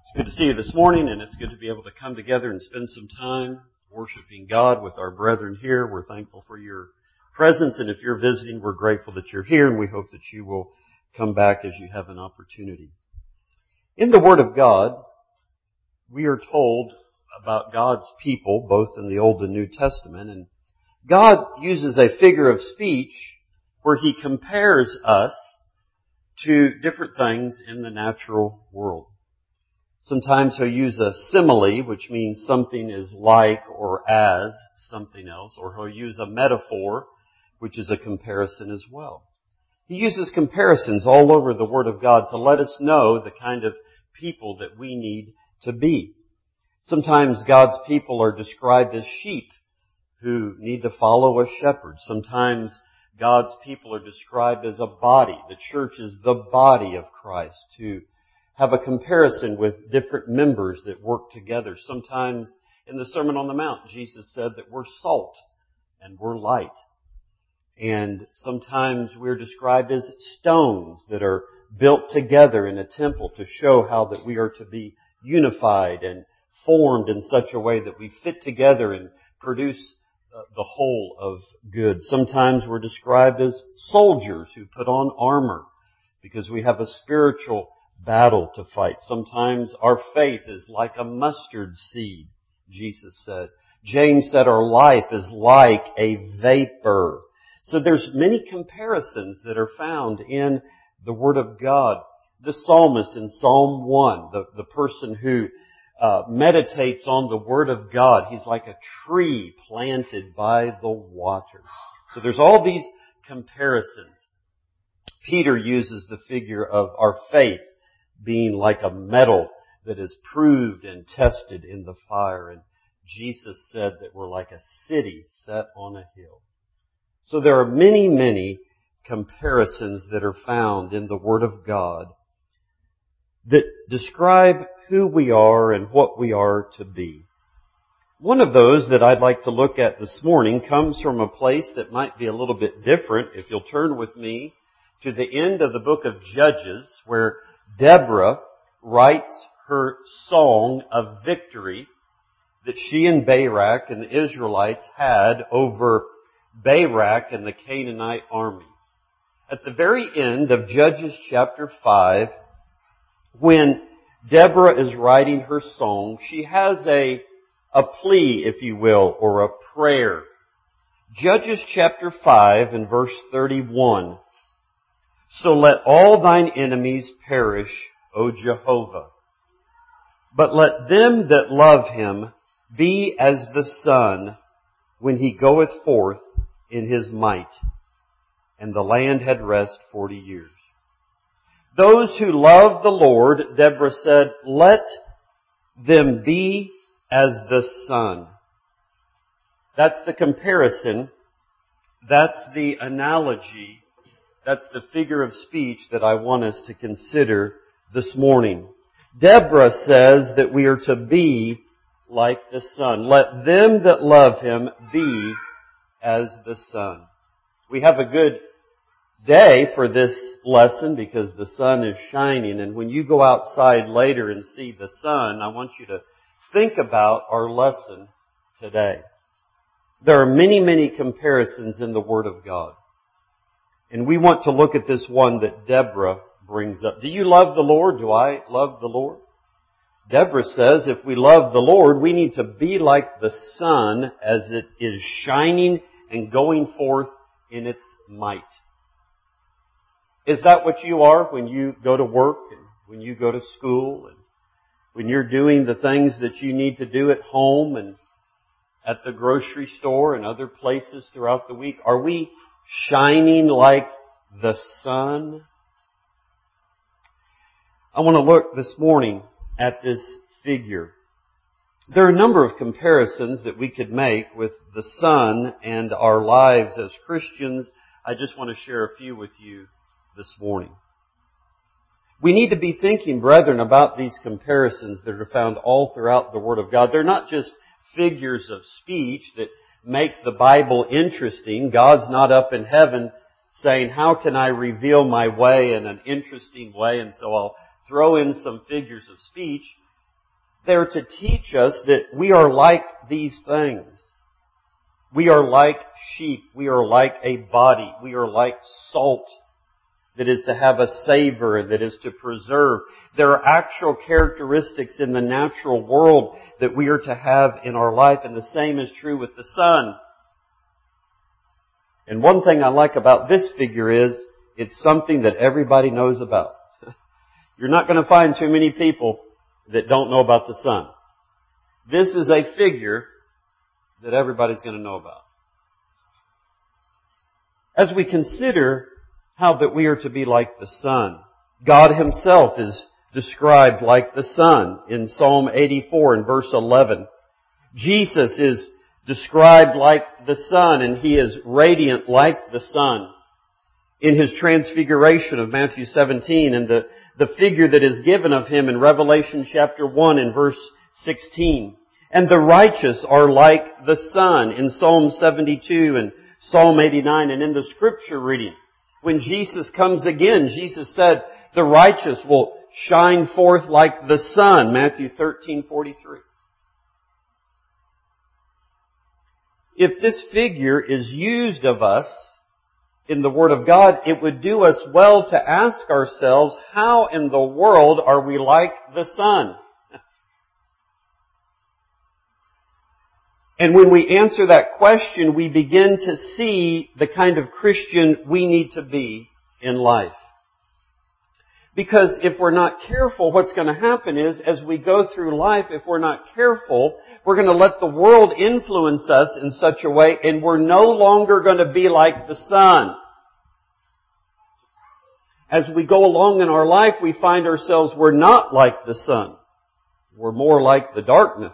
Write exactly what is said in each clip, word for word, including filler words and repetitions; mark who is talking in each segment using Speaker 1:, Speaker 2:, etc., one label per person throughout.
Speaker 1: It's good to see you this morning, and it's good to be able to come together and spend some time worshiping God with our brethren here. We're thankful for your presence, and if you're visiting, we're grateful that you're here, and we hope that you will come back as you have an opportunity. In the Word of God, we are told about God's people, both in the Old and New Testament, and God uses a figure of speech where He compares us to different things in the natural world. Sometimes He'll use a simile, which means something is like or as something else, or He'll use a metaphor, which is a comparison as well. He uses comparisons all over the Word of God to let us know the kind of people that we need to be. Sometimes God's people are described as sheep who need to follow a shepherd. Sometimes God's people are described as a body. The church is the body of Christ, to have a comparison with different members that work together. Sometimes in the Sermon on the Mount, Jesus said that we're salt and we're light. And sometimes we're described as stones that are built together in a temple to show how that we are to be unified and formed in such a way that we fit together and produce the whole of good. Sometimes we're described as soldiers who put on armor because we have a spiritual battle to fight. Sometimes our faith is like a mustard seed, Jesus said. James said our life is like a vapor. So there's many comparisons that are found in the Word of God. The psalmist in Psalm one, the, the person who uh, meditates on the Word of God, he's like a tree planted by the water. So there's all these comparisons. Peter uses the figure of our faith being like a metal that is proved and tested in the fire. And Jesus said that we're like a city set on a hill. So there are many, many comparisons that are found in the Word of God that describe who we are and what we are to be. One of those that I'd like to look at this morning comes from a place that might be a little bit different. If you'll turn with me to the end of the book of Judges, where Deborah writes her song of victory that she and Barak and the Israelites had over Barak and the Canaanite armies. At the very end of Judges chapter five, when Deborah is writing her song, she has a, a plea, if you will, or a prayer. Judges chapter five and verse thirty-one. So let all thine enemies perish, O Jehovah. But let them that love Him be as the sun when he goeth forth in his might. And the land had rest forty years. Those who love the Lord, Deborah said, let them be as the sun. That's the comparison. That's the analogy. That's the figure of speech that I want us to consider this morning. Deborah says that we are to be like the sun. Let them that love Him be as the sun. We have a good day for this lesson because the sun is shining. And when you go outside later and see the sun, I want you to think about our lesson today. There are many, many comparisons in the Word of God. And we want to look at this one that Deborah brings up. Do you love the Lord? Do I love the Lord? Deborah says if we love the Lord, we need to be like the sun as it is shining and going forth in its might. Is that what you are when you go to work and when you go to school and when you're doing the things that you need to do at home and at the grocery store and other places throughout the week? Are we shining like the sun? I want to look this morning at this figure. There are a number of comparisons that we could make with the sun and our lives as Christians. I just want to share a few with you this morning. We need to be thinking, brethren, about these comparisons that are found all throughout the Word of God. They're not just figures of speech that make the Bible interesting. God's not up in heaven saying, how can I reveal my way in an interesting way? And so I'll throw in some figures of speech. They're to teach us that we are like these things. We are like sheep. We are like a body. We are like salt that is to have a savor, that is to preserve. There are actual characteristics in the natural world that we are to have in our life, and the same is true with the sun. And one thing I like about this figure is it's something that everybody knows about. You're not going to find too many people that don't know about the sun. This is a figure that everybody's going to know about. As we consider how that we are to be like the sun, God Himself is described like the sun in Psalm eighty-four and verse eleven. Jesus is described like the sun, and He is radiant like the sun in His transfiguration of Matthew seventeen, and the, the figure that is given of Him in Revelation chapter one and verse sixteen. And the righteous are like the sun in Psalm seventy-two and Psalm eighty-nine, and in the scripture reading, when Jesus comes again, Jesus said, the righteous will shine forth like the sun, Matthew thirteen forty-three. If this figure is used of us in the Word of God, it would do us well to ask ourselves, how in the world are we like the sun? And when we answer that question, we begin to see the kind of Christian we need to be in life. Because if we're not careful, what's going to happen is, as we go through life, if we're not careful, we're going to let the world influence us in such a way, and we're no longer going to be like the sun. As we go along in our life, we find ourselves, we're not like the sun. We're more like the darkness.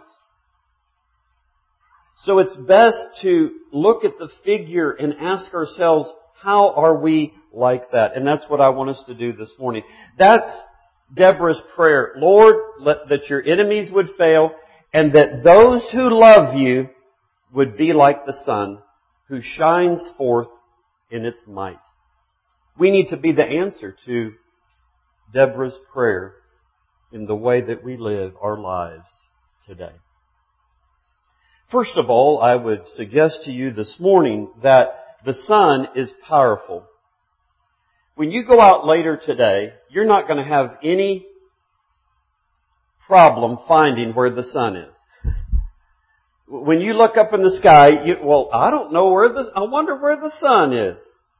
Speaker 1: So it's best to look at the figure and ask ourselves, how are we like that? And that's what I want us to do this morning. That's Deborah's prayer. Lord, let, that your enemies would fail, and that those who love you would be like the sun, who shines forth in its might. We need to be the answer to Deborah's prayer in the way that we live our lives today. First of all, I would suggest to you this morning that the sun is powerful. When you go out later today, you're not going to have any problem finding where the sun is. When you look up in the sky, you, well, I don't know where the, I wonder where the sun is.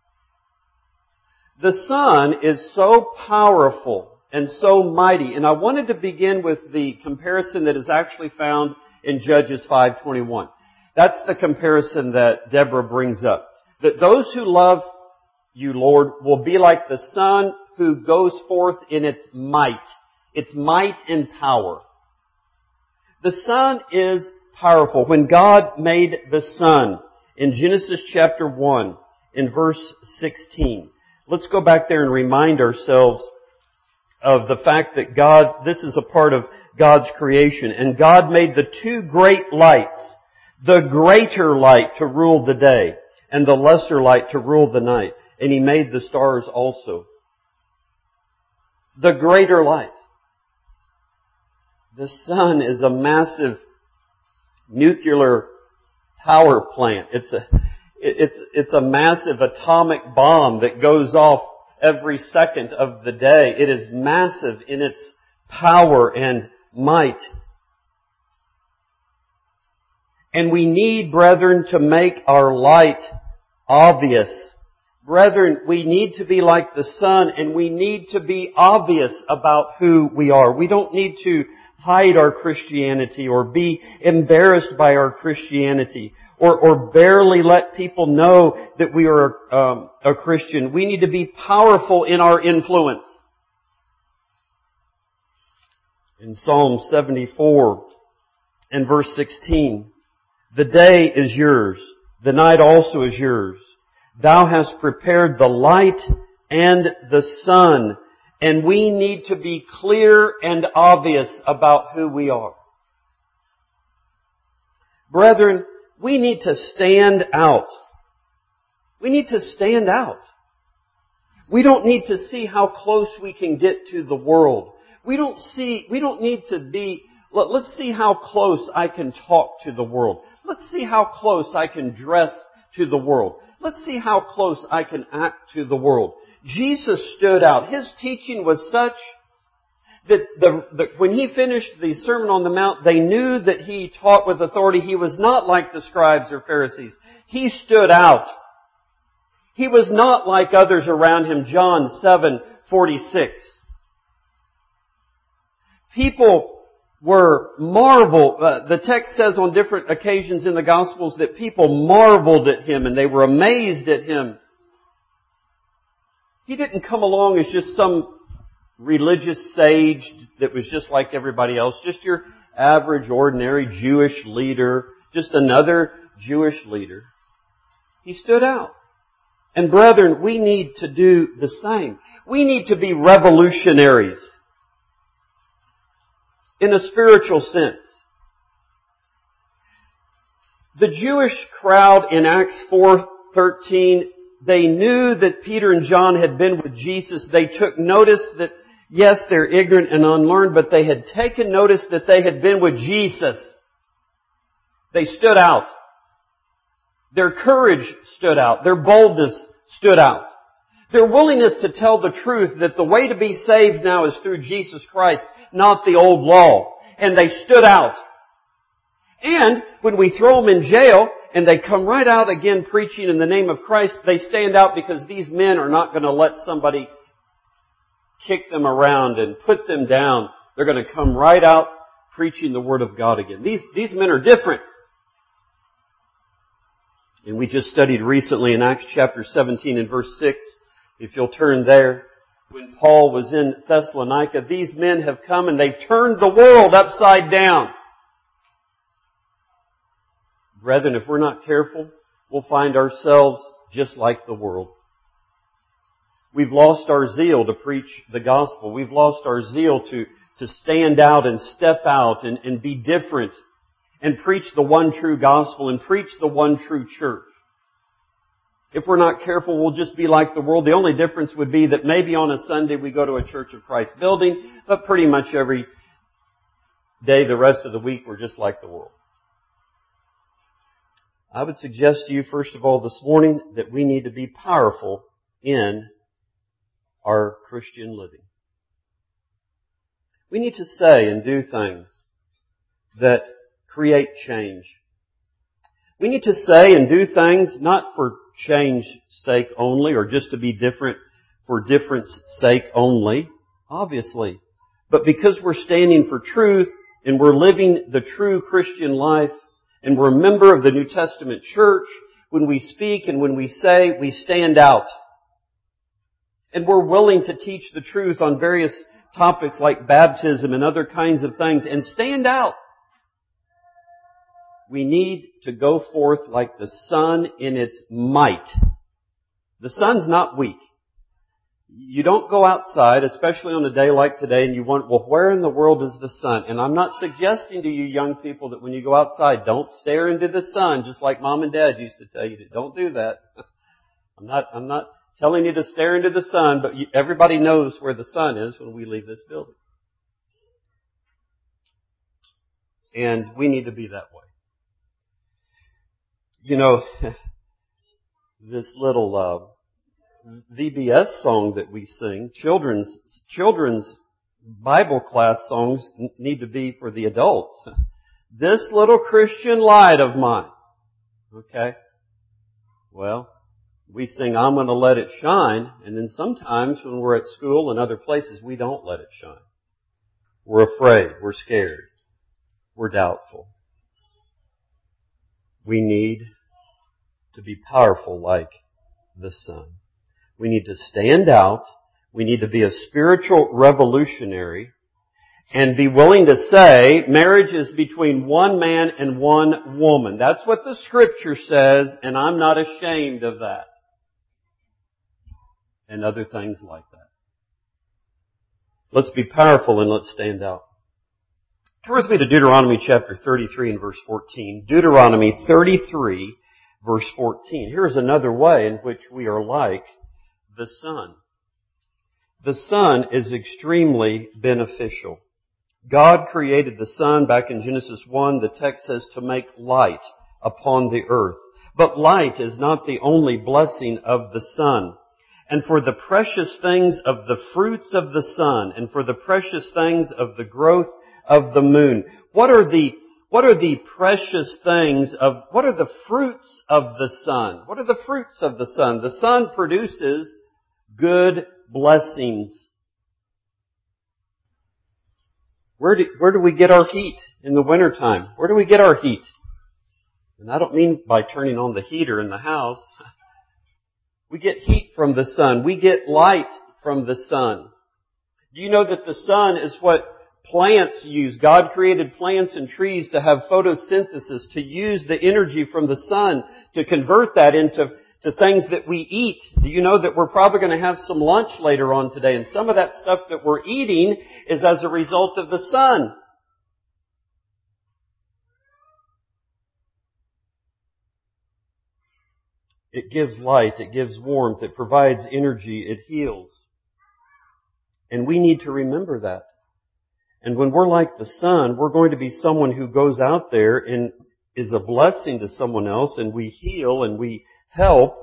Speaker 1: The sun is so powerful and so mighty. And I wanted to begin with the comparison that is actually found in Judges five twenty-one. That's the comparison that Deborah brings up. That those who love you, Lord, will be like the sun who goes forth in its might. Its might and power. The sun is powerful. When God made the sun in Genesis chapter one, in verse sixteen, let's go back there and remind ourselves of the fact that God, this is a part of God's creation. And God made the two great lights, the greater light to rule the day, and the lesser light to rule the night. And He made the stars also. The greater light. The sun is a massive nuclear power plant. It's a, it's, it's a massive atomic bomb that goes off every second of the day. It is massive in its power and might. And we need, brethren, to make our light obvious. Brethren, we need to be like the sun, and we need to be obvious about who we are. We don't need to hide our Christianity or be embarrassed by our Christianity or, or barely let people know that we are um, a Christian. We need to be powerful in our influence. In Psalm seventy-four and verse sixteen, the day is yours, the night also is yours. Thou hast prepared the light and the sun. And we need to be clear and obvious about who we are. Brethren, we need to stand out. We need to stand out. We don't need to see how close we can get to the world. We don't see, we don't need to be Let, let's see how close I can talk to the world. Let's see how close I can dress to the world. Let's see how close I can act to the world. Jesus stood out. His teaching was such that the, the, when He finished the Sermon on the Mount, they knew that He taught with authority. He was not like the scribes or Pharisees. He stood out. He was not like others around Him. John seven forty-six. People were marveled. Uh, the text says on different occasions in the Gospels that people marveled at Him and they were amazed at Him. He didn't come along as just some religious sage that was just like everybody else, just your average, ordinary Jewish leader, just another Jewish leader. He stood out. And brethren, we need to do the same. We need to be revolutionaries in a spiritual sense. The Jewish crowd in Acts four thirteen, they knew that Peter and John had been with Jesus. They took notice that, yes, they're ignorant and unlearned, but they had taken notice that they had been with Jesus. They stood out. Their courage stood out. Their boldness stood out. Their willingness to tell the truth that the way to be saved now is through Jesus Christ, not the old law. And they stood out. And when we throw them in jail and they come right out again preaching in the name of Christ, they stand out because these men are not going to let somebody kick them around and put them down. They're going to come right out preaching the Word of God again. These, these men are different. And we just studied recently in Acts chapter seventeen and verse six, if you'll turn there, when Paul was in Thessalonica, these men have come and they've turned the world upside down. Brethren, if we're not careful, we'll find ourselves just like the world. We've lost our zeal to preach the gospel. We've lost our zeal to, to stand out and step out and, and be different and preach the one true gospel and preach the one true church. If we're not careful, we'll just be like the world. The only difference would be that maybe on a Sunday we go to a Church of Christ building, but pretty much every day the rest of the week we're just like the world. I would suggest to you, first of all, this morning that we need to be powerful in our Christian living. We need to say and do things that create change. We need to say and do things not for change's sake only or just to be different for difference sake only, obviously, but because we're standing for truth and we're living the true Christian life and we're a member of the New Testament church. When we speak and when we say, we stand out. And we're willing to teach the truth on various topics like baptism and other kinds of things and stand out. We need to go forth like the sun in its might. The sun's not weak. You don't go outside, especially on a day like today, and you want, well, where in the world is the sun? And I'm not suggesting to you young people that when you go outside, don't stare into the sun, just like mom and dad used to tell you to. Don't do that. I'm not, I'm not telling you to stare into the sun, but you, everybody knows where the sun is when we leave this building. And we need to be that way. You know, this little uh, V B S song that we sing, children's children's Bible class songs need to be for the adults. This little Christian light of mine. Okay? Well, we sing, I'm going to let it shine, and then sometimes when we're at school and other places, we don't let it shine. We're afraid. We're scared. We're doubtful. We need to be powerful like the sun. We need to stand out. We need to be a spiritual revolutionary and be willing to say marriage is between one man and one woman. That's what the Scripture says, and I'm not ashamed of that. And other things like that. Let's be powerful and let's stand out. Turn with me to Deuteronomy chapter thirty-three and verse fourteen. Deuteronomy thirty-three, verse fourteen. Here's another way in which we are like the sun. The sun is extremely beneficial. God created the sun back in Genesis one. The text says to make light upon the earth. But light is not the only blessing of the sun. And for the precious things of the fruits of the sun, and for the precious things of the growth of the moon. What are the, what are the precious things of, what are the fruits of the sun? What are the fruits of the sun? The sun produces good blessings. Where do, where do we get our heat in the wintertime? Where do we get our heat? And I don't mean by turning on the heater in the house. We get heat from the sun. We get light from the sun. Do you know that the sun is what plants use? God created plants and trees to have photosynthesis, to use the energy from the sun to convert that into to things that we eat. Do you know that we're probably going to have some lunch later on today, and some of that stuff that we're eating is as a result of the sun. It gives light, it gives warmth, it provides energy, it heals. And we need to remember that. And when we're like the sun, we're going to be someone who goes out there and is a blessing to someone else, and we heal and we help.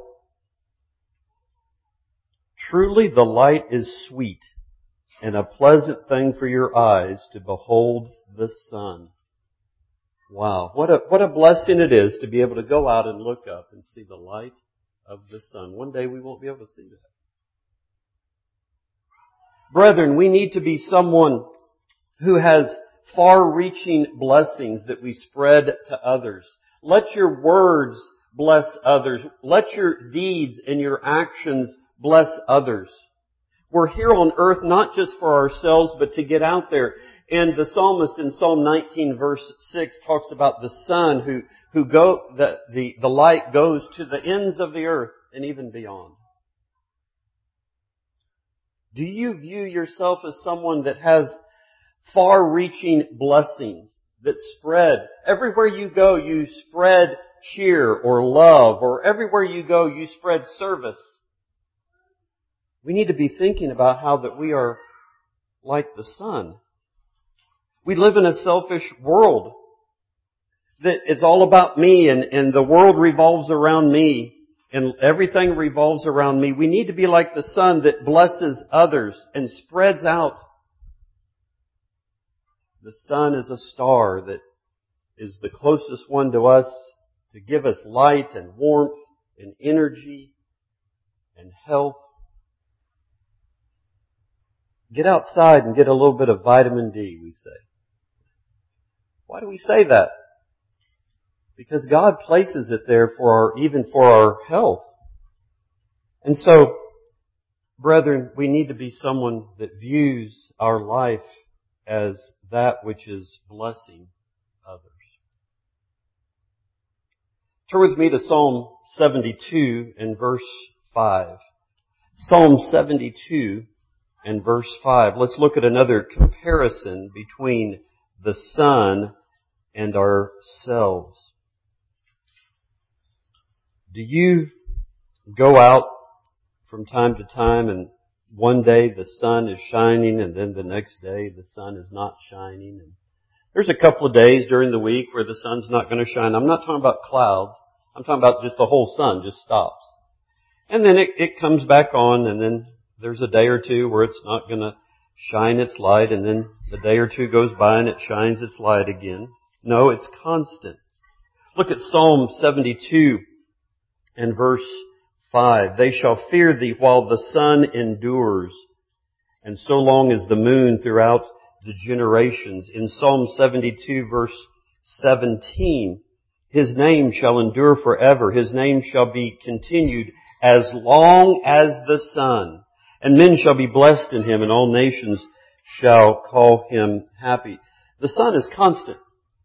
Speaker 1: Truly the light is sweet and a pleasant thing for your eyes to behold the sun. Wow, what a, what a blessing it is to be able to go out and look up and see the light of the sun. One day we won't be able to see that. Brethren, we need to be someone who has far-reaching blessings that we spread to others. Let your words bless others. Let your deeds and your actions bless others. We're here on earth not just for ourselves, but to get out there. And the psalmist in Psalm nineteen verse six talks about the sun who, who go, the, the, the light goes to the ends of the earth and even beyond. Do you view yourself as someone that has far-reaching blessings that spread? Everywhere you go, you spread cheer or love, or everywhere you go, you spread service. We need to be thinking about how that we are like the sun. We live in a selfish world that it's all about me, and, and the world revolves around me, and everything revolves around me. We need to be like the sun that blesses others and spreads out. The sun is a star that is the closest one to us to give us light and warmth and energy and health. Get outside and get a little bit of vitamin D, we say. Why do we say that? Because God places it there for our, even for our health. And so, brethren, we need to be someone that views our life as that which is blessing others. Turn with me to Psalm seventy-two and verse five. Psalm seventy-two and verse five. Let's look at another comparison between the sun and ourselves. Do you go out from time to time and one day the sun is shining and then the next day the sun is not shining? And there's a couple of days during the week where the sun's not going to shine. I'm not talking about clouds. I'm talking about just the whole sun just stops. And then it, it comes back on, and then there's a day or two where it's not going to shine its light, and then the day or two goes by and it shines its light again. No, it's constant. Look at Psalm seventy-two and verse five. They shall fear thee while the sun endures, and so long as the moon throughout the generations. In Psalm seventy-two verse seventeen, His name shall endure forever. His name shall be continued as long as the sun. And men shall be blessed in Him, and all nations shall call Him happy. The sun is constant.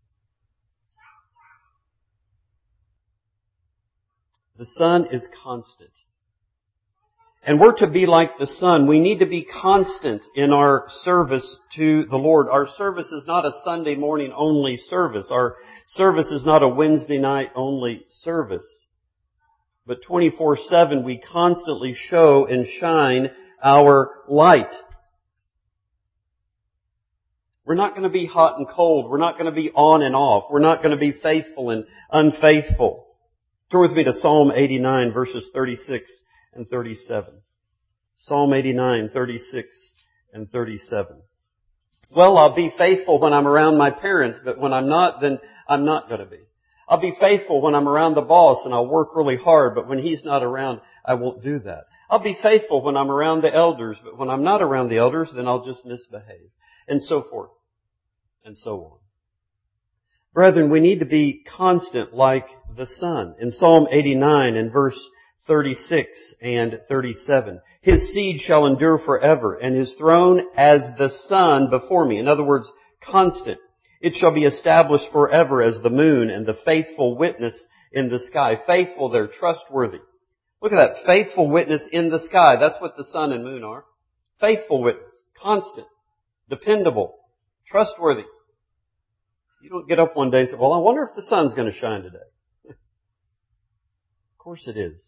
Speaker 1: The sun is constant. And we're to be like the sun. We need to be constant in our service to the Lord. Our service is not a Sunday morning only service. Our service is not a Wednesday night only service. But twenty-four seven we constantly show and shine our light. We're not going to be hot and cold. We're not going to be on and off. We're not going to be faithful and unfaithful. Turn with me to Psalm eighty-nine, verses thirty-six and thirty-seven. Psalm eighty-nine, thirty-six and thirty-seven. Well, I'll be faithful when I'm around my parents, but when I'm not, then I'm not going to be. I'll be faithful when I'm around the boss and I'll work really hard, but when he's not around, I won't do that. I'll be faithful when I'm around the elders, but when I'm not around the elders, then I'll just misbehave. And so forth. And so on. Brethren, we need to be constant like the sun. In Psalm eighty-nine and verse thirty-six and thirty-seven, His seed shall endure forever, and His throne as the sun before me. In other words, constant. It shall be established forever as the moon and the faithful witness in the sky. Faithful, they're trustworthy. Look at that. Faithful witness in the sky. That's what the sun and moon are. Faithful witness. Constant. Dependable. Trustworthy. You don't get up one day and say, well, I wonder if the sun's going to shine today. Of course it is.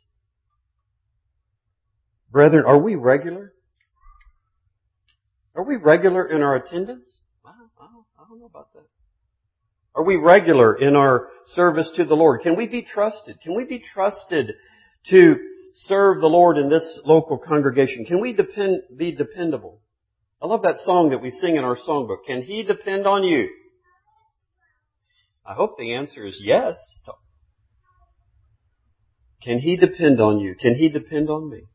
Speaker 1: Brethren, are we regular? Are we regular in our attendance? I don't, I don't, I don't know about that. Are we regular in our service to the Lord? Can we be trusted? Can we be trusted to serve the Lord in this local congregation? Can we depend, be dependable? I love that song that we sing in our songbook. Can He depend on you? I hope the answer is yes. Can He depend on you? Can He depend on me?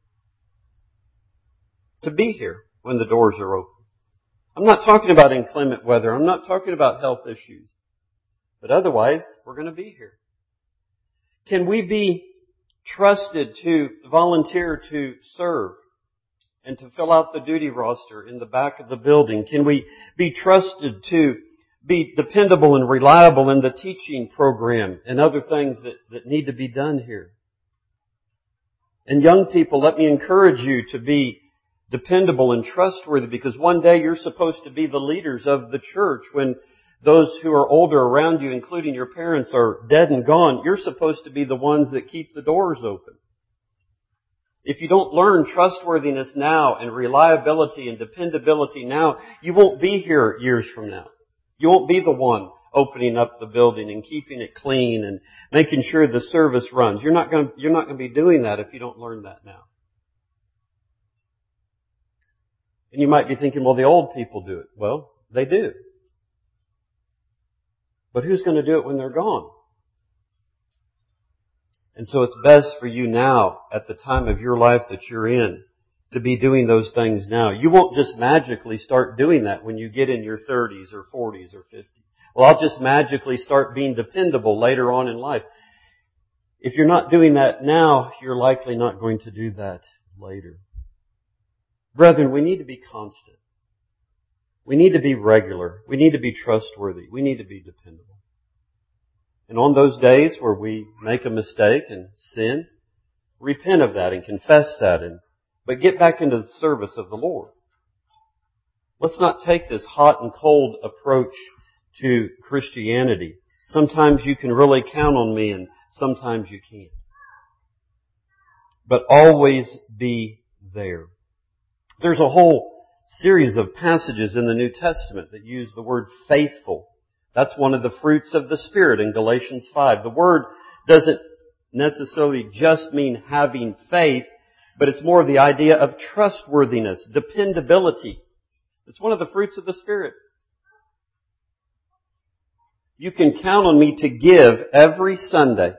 Speaker 1: To be here when the doors are open. I'm not talking about inclement weather. I'm not talking about health issues. But otherwise, we're going to be here. Can we be trusted to volunteer to serve and to fill out the duty roster in the back of the building? Can we be trusted to be dependable and reliable in the teaching program and other things that, that need to be done here? And young people, let me encourage you to be dependable and trustworthy, because one day you're supposed to be the leaders of the church. When those who are older around you, including your parents, are dead and gone, you're supposed to be the ones that keep the doors open. If you don't learn trustworthiness now and reliability and dependability now, you won't be here years from now. You won't be the one opening up the building and keeping it clean and making sure the service runs. You're not going to, you're not going to be doing that if you don't learn that now. And you might be thinking, well, the old people do it. Well, they do. But who's going to do it when they're gone? And so it's best for you now, at the time of your life that you're in, to be doing those things now. You won't just magically start doing that when you get in your thirties or forties or fifties. Well, I'll just magically start being dependable later on in life. If you're not doing that now, you're likely not going to do that later. Brethren, we need to be constant. We need to be regular. We need to be trustworthy. We need to be dependable. And on those days where we make a mistake and sin, repent of that and confess that, and but get back into the service of the Lord. Let's not take this hot and cold approach to Christianity. Sometimes you can really count on me and sometimes you can't. But always be there. There's a whole series of passages in the New Testament that use the word faithful. That's one of the fruits of the Spirit in Galatians five. The word doesn't necessarily just mean having faith, but it's more of the idea of trustworthiness, dependability. It's one of the fruits of the Spirit. You can count on me to give every Sunday.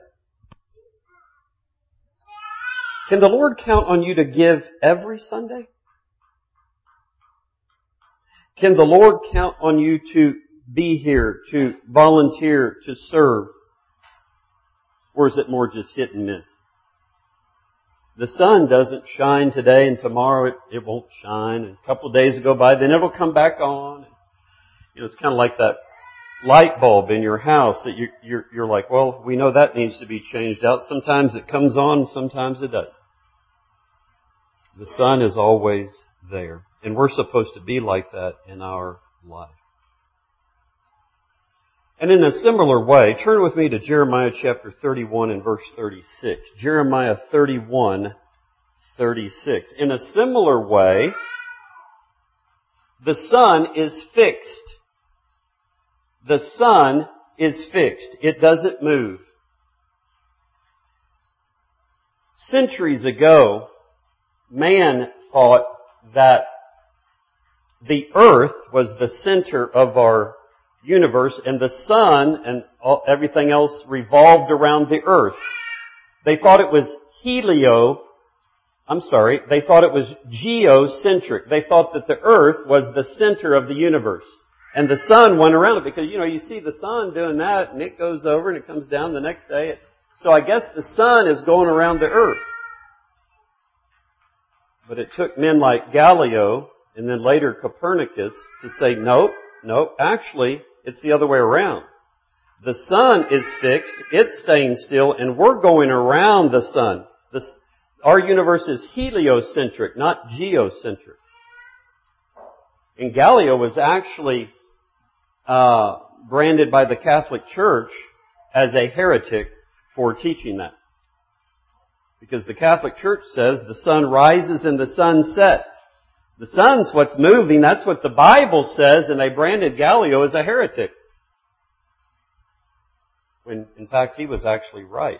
Speaker 1: Can the Lord count on you to give every Sunday? Can the Lord count on you to be here, to volunteer, to serve? Or is it more just hit and miss? The sun doesn't shine today and tomorrow it, it won't shine. And a couple of days go by, then it'll come back on. You know, it's kind of like that light bulb in your house that you, you're, you're like, well, we know that needs to be changed out. Sometimes it comes on, sometimes it doesn't. The sun is always there. And we're supposed to be like that in our life. And in a similar way, turn with me to Jeremiah chapter thirty-one and verse thirty-six. Jeremiah thirty-one, thirty-six. In a similar way, the sun is fixed The sun is fixed. It doesn't move. Centuries ago, man thought that the earth was the center of our universe and the sun and all, everything else revolved around the earth. They thought it was helio, I'm sorry, they thought it was geocentric. They thought that the earth was the center of the universe. And the sun went around it because, you know, you see the sun doing that and it goes over and it comes down the next day. So I guess the sun is going around the earth. But it took men like Galileo and then later Copernicus to say, nope, nope, actually, it's the other way around. The sun is fixed, it's staying still, and we're going around the sun. The, our universe is heliocentric, not geocentric. And Galileo was actually uh, branded by the Catholic Church as a heretic for teaching that. Because the Catholic Church says the sun rises and the sun sets. The sun's what's moving, that's what the Bible says, and they branded Galileo as a heretic. When, in fact, he was actually right.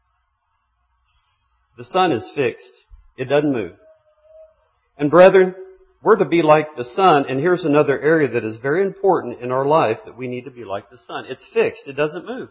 Speaker 1: The sun is fixed. It doesn't move. And brethren, we're to be like the sun, and here's another area that is very important in our life that we need to be like the sun. It's fixed. It doesn't move.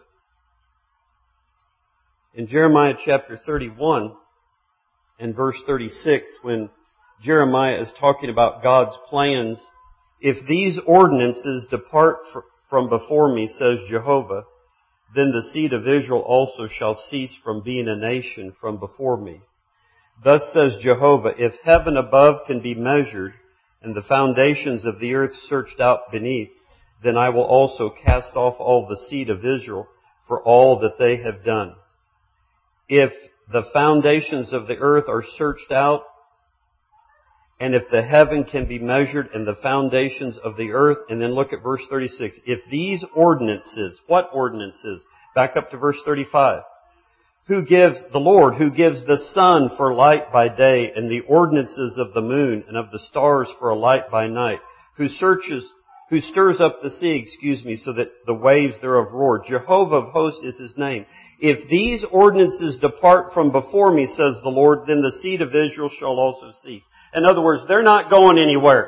Speaker 1: In Jeremiah chapter thirty-one and verse thirty-six, when Jeremiah is talking about God's plans, if these ordinances depart from before me, says Jehovah, then the seed of Israel also shall cease from being a nation from before me. Thus says Jehovah, if heaven above can be measured, and the foundations of the earth searched out beneath, then I will also cast off all the seed of Israel for all that they have done. If the foundations of the earth are searched out, and if the heaven can be measured and the foundations of the earth, and then look at verse thirty-six. If these ordinances, what ordinances? Back up to verse thirty-five. Who gives, the Lord, who gives the sun for light by day, and the ordinances of the moon and of the stars for a light by night, who searches, who stirs up the sea, excuse me, so that the waves thereof roar. Jehovah of hosts is his name. If these ordinances depart from before me, says the Lord, then the seed of Israel shall also cease. In other words, they're not going anywhere.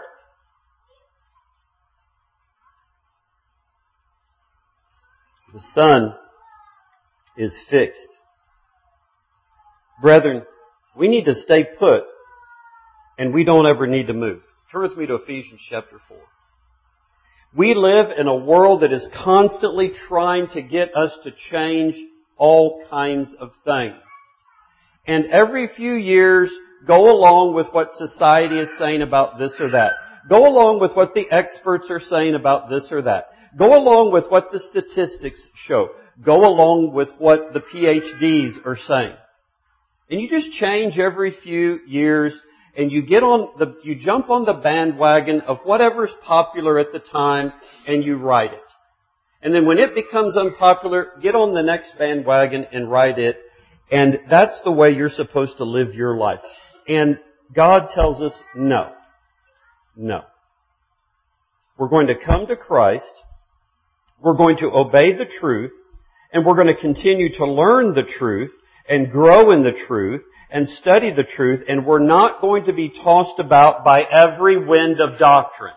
Speaker 1: The sun is fixed. Brethren, we need to stay put, and we don't ever need to move. Turn with me to Ephesians chapter four. We live in a world that is constantly trying to get us to change all kinds of things. And every few years, go along with what society is saying about this or that. Go along with what the experts are saying about this or that. Go along with what the statistics show. Go along with what the P H Ds are saying. And you just change every few years, and you get on the, you jump on the bandwagon of whatever's popular at the time, and you ride it. And then when it becomes unpopular, get on the next bandwagon and ride it. And that's the way you're supposed to live your life. And God tells us, no. No. We're going to come to Christ. We're going to obey the truth. And we're going to continue to learn the truth and grow in the truth and study the truth. And we're not going to be tossed about by every wind of doctrine.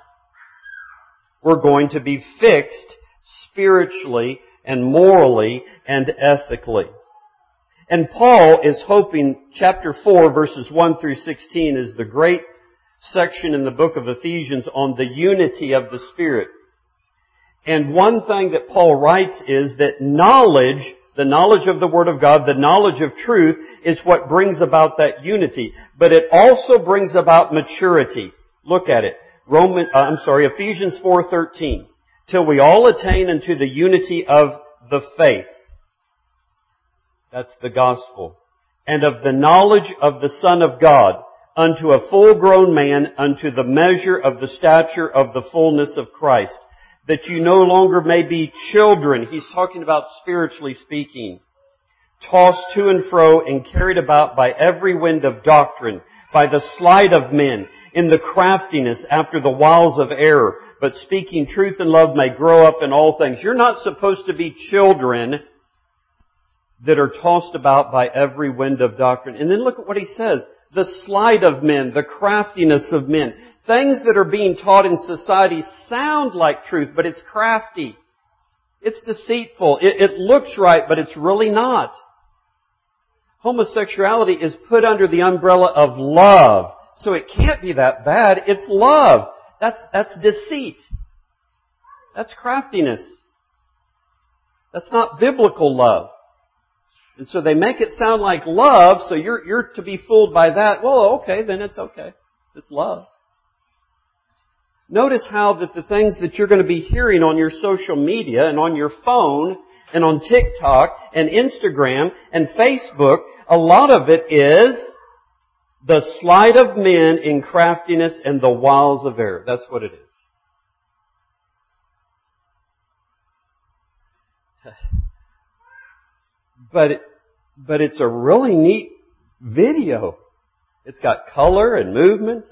Speaker 1: We're going to be fixed spiritually and morally and ethically. And Paul is hoping chapter four verses one through sixteen is the great section in the book of Ephesians on the unity of the Spirit. And one thing that Paul writes is that knowledge, the knowledge of the Word of God, the knowledge of truth is what brings about that unity. But it also brings about maturity. Look at it. Roman, uh, I'm sorry, Ephesians four thirteen. Till we all attain unto the unity of the faith. That's the gospel. And of the knowledge of the Son of God, unto a full-grown man, unto the measure of the stature of the fullness of Christ. That you no longer may be children. He's talking about spiritually speaking. Tossed to and fro and carried about by every wind of doctrine, by the sleight of men, in the craftiness after the wiles of error, but speaking truth and love may grow up in all things. You're not supposed to be children that are tossed about by every wind of doctrine. And then look at what he says. The sleight of men, the craftiness of men. Things that are being taught in society sound like truth, but it's crafty. It's deceitful. It, it looks right, but it's really not. Homosexuality is put under the umbrella of love. So it can't be that bad. It's love. That's, that's deceit. That's craftiness. That's not biblical love. And so they make it sound like love, so you're, you're to be fooled by that. Well, okay, then it's okay. It's love. Notice how that the things that you're going to be hearing on your social media and on your phone and on TikTok and Instagram and Facebook, a lot of it is the sleight of men in craftiness and the wiles of error. That's what it is. But it, but it's a really neat video. It's got color and movement.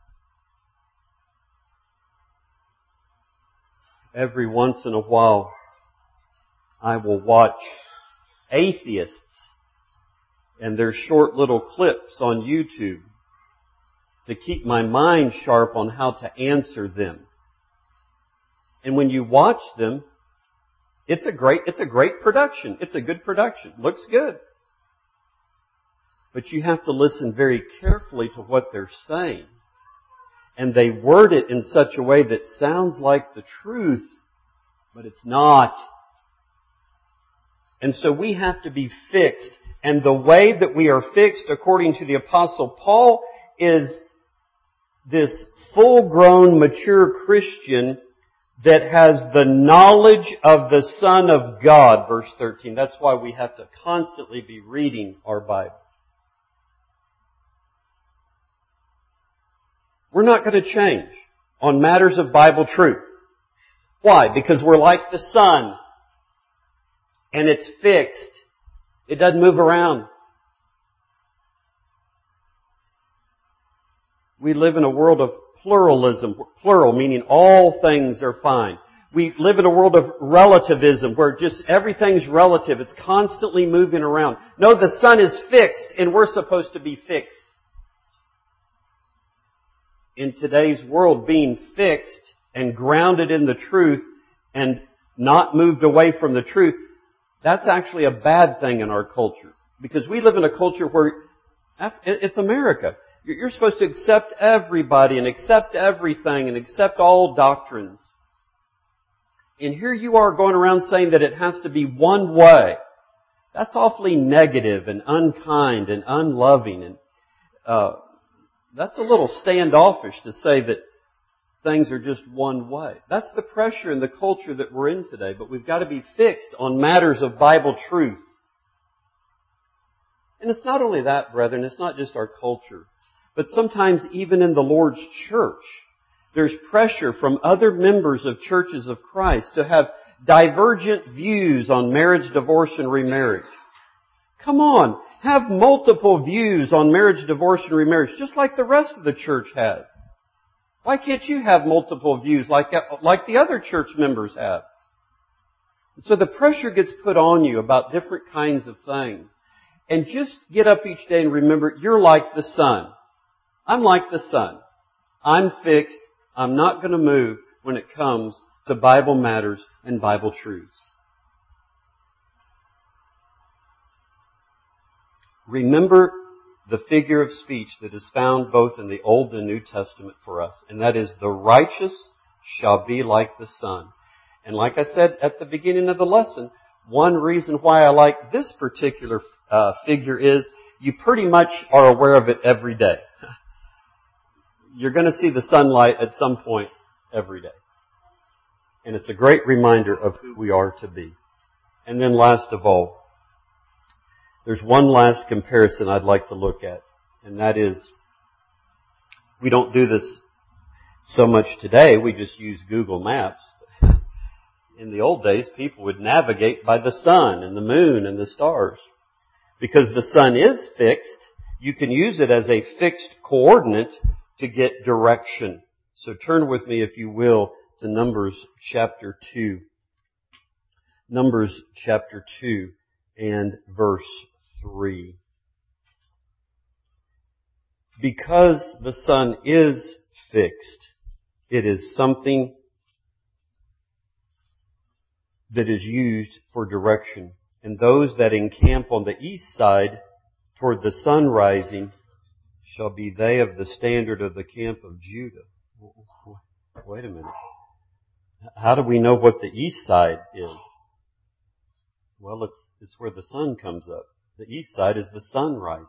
Speaker 1: Every once in a while, I will watch atheists and their short little clips on YouTube to keep my mind sharp on how to answer them. And when you watch them, it's a great, it's a great production. It's a good production. Looks good. But you have to listen very carefully to what they're saying. And they word it in such a way that sounds like the truth, but it's not. And so we have to be fixed. And the way that we are fixed, according to the Apostle Paul, is this full-grown, mature Christian that has the knowledge of the Son of God, verse thirteen. That's why we have to constantly be reading our Bible. We're not going to change on matters of Bible truth. Why? Because we're like the sun. And it's fixed. It doesn't move around. We live in a world of pluralism. Plural, meaning all things are fine. We live in a world of relativism where just everything's relative. It's constantly moving around. No, the sun is fixed and we're supposed to be fixed. In today's world, being fixed and grounded in the truth and not moved away from the truth, that's actually a bad thing in our culture. Because we live in a culture where it's America. You're supposed to accept everybody and accept everything and accept all doctrines. And here you are going around saying that it has to be one way. That's awfully negative and unkind and unloving. And uh, that's a little standoffish to say that things are just one way. That's the pressure in the culture that we're in today. But we've got to be fixed on matters of Bible truth. And it's not only that, brethren. It's not just our culture. But sometimes even in the Lord's church, there's pressure from other members of churches of Christ to have divergent views on marriage, divorce, and remarriage. Come on, have multiple views on marriage, divorce, and remarriage, just like the rest of the church has. Why can't you have multiple views like, like the other church members have? So the pressure gets put on you about different kinds of things. And just get up each day and remember, you're like the sun. I'm like the sun. I'm fixed. I'm not going to move when it comes to Bible matters and Bible truths. Remember the figure of speech that is found both in the Old and New Testament for us, and that is, the righteous shall be like the sun. And like I said at the beginning of the lesson, one reason why I like this particular uh, figure is you pretty much are aware of it every day. You're going to see the sunlight at some point every day. And it's a great reminder of who we are to be. And then last of all, there's one last comparison I'd like to look at. And that is, we don't do this so much today. We just use Google Maps. In the old days, people would navigate by the sun and the moon and the stars. Because the sun is fixed, you can use it as a fixed coordinate to get direction. So turn with me, if you will, to Numbers chapter two. Numbers chapter two and verse three. Because the sun is fixed, it is something that is used for direction. And those that encamp on the east side toward the sun rising shall be they of the standard of the camp of Judah. Wait a minute. How do we know what the east side is? Well, it's, it's where the sun comes up. The east side is the sun rising.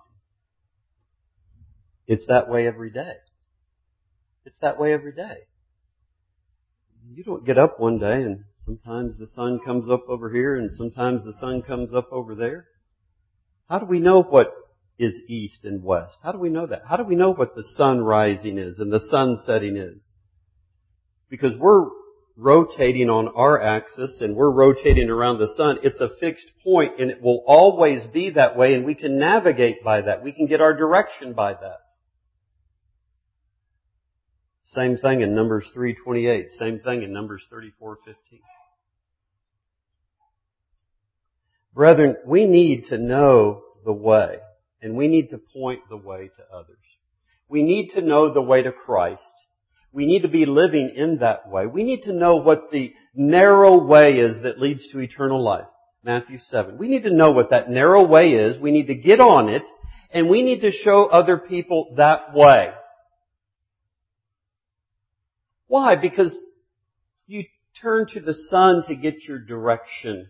Speaker 1: It's that way every day. It's that way every day. You don't get up one day and sometimes the sun comes up over here and sometimes the sun comes up over there. How do we know what is east and west? How do we know that? How do we know what the sun rising is and the sun setting is? Because we're rotating on our axis and we're rotating around the sun. It's a fixed point and it will always be that way, and we can navigate by that. We can get our direction by that. Same thing in Numbers three twenty-eight. Same thing in Numbers thirty-four fifteen. Brethren, we need to know the way, and we need to point the way to others. We need to know the way to Christ. We need to be living in that way. We need to know what the narrow way is that leads to eternal life. Matthew seven. We need to know what that narrow way is. We need to get on it, and we need to show other people that way. Why? Because you turn to the sun to get your direction.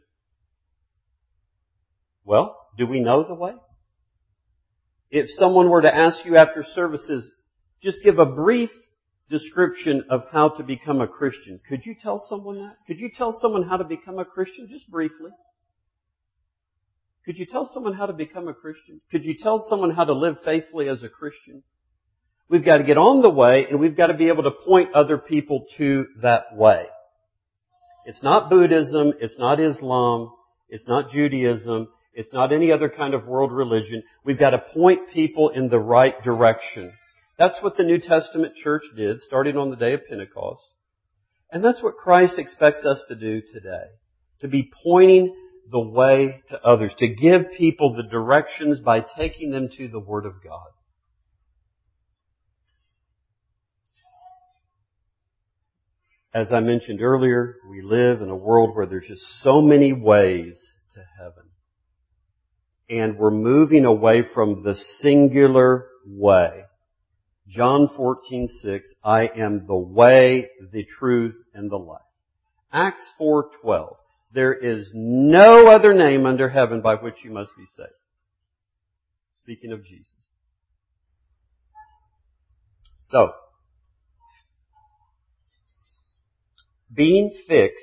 Speaker 1: Well, do we know the way? If someone were to ask you after services, just give a brief description of how to become a Christian, could you tell someone that? Could you tell someone how to become a Christian? Just briefly. Could you tell someone how to become a Christian? Could you tell someone how to live faithfully as a Christian? We've got to get on the way, and we've got to be able to point other people to that way. It's not Buddhism, it's not Islam, it's not Judaism, it's not any other kind of world religion. We've got to point people in the right direction. That's what the New Testament church did, starting on the day of Pentecost. And that's what Christ expects us to do today. To be pointing the way to others. To give people the directions by taking them to the Word of God. As I mentioned earlier, we live in a world where there's just so many ways to heaven. And we're moving away from the singular way. John fourteen six, I am the way, the truth, and the life. Acts four twelve, there is no other name under heaven by which you must be saved. Speaking of Jesus. So, being fixed,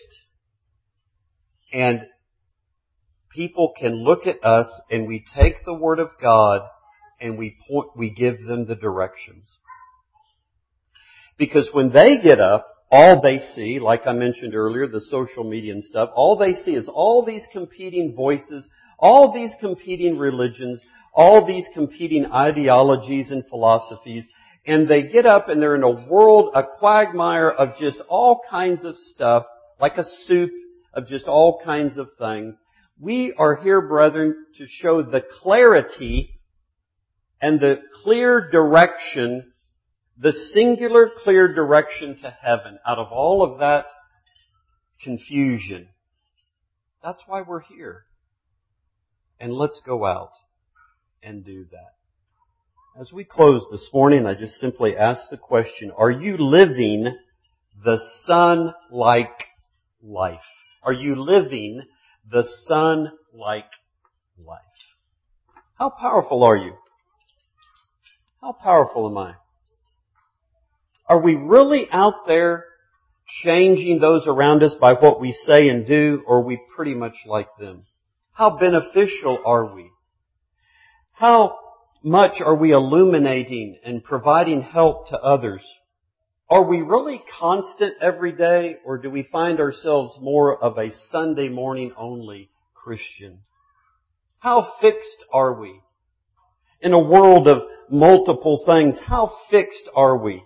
Speaker 1: and people can look at us and we take the Word of God and we point, we give them the directions. Because when they get up, all they see, like I mentioned earlier, the social media and stuff, all they see is all these competing voices, all these competing religions, all these competing ideologies and philosophies, and they get up and they're in a world, a quagmire of just all kinds of stuff, like a soup of just all kinds of things. We are here, brethren, to show the clarity and the clear direction, the singular clear direction to heaven out of all of that confusion. That's why we're here. And let's go out and do that. As we close this morning, I just simply ask the question, are you living the sun-like life? Are you living the sun-like life? How powerful are you? How powerful am I? Are we really out there changing those around us by what we say and do, or are we pretty much like them? How beneficial are we? How much are we illuminating and providing help to others? Are we really constant every day, or do we find ourselves more of a Sunday morning only Christian? How fixed are we? In a world of multiple things, how fixed are we?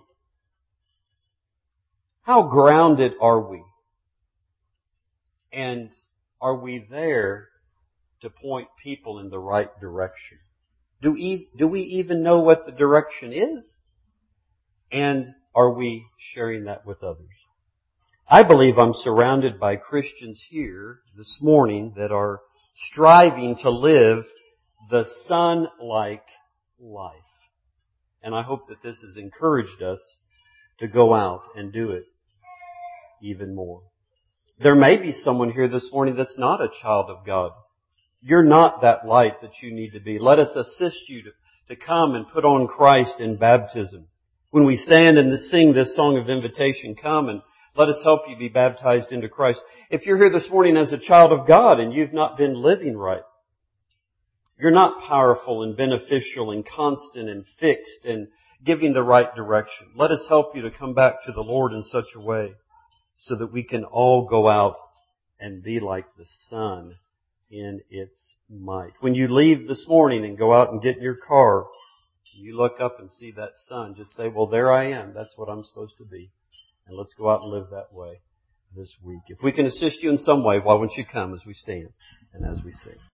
Speaker 1: How grounded are we? And are we there to point people in the right direction? Do we, do we even know what the direction is? And are we sharing that with others? I believe I'm surrounded by Christians here this morning that are striving to live the Son-like life. And I hope that this has encouraged us to go out and do it even more. There may be someone here this morning that's not a child of God. You're not that light that you need to be. Let us assist you to, to come and put on Christ in baptism. When we stand and sing this song of invitation, come and let us help you be baptized into Christ. If you're here this morning as a child of God and you've not been living right, you're not powerful and beneficial and constant and fixed and giving the right direction. Let us help you to come back to the Lord in such a way so that we can all go out and be like the sun in its might. When you leave this morning and go out and get in your car, you look up and see that sun, just say, well, there I am. That's what I'm supposed to be. And let's go out and live that way this week. If we can assist you in some way, why won't you come as we stand and as we sing?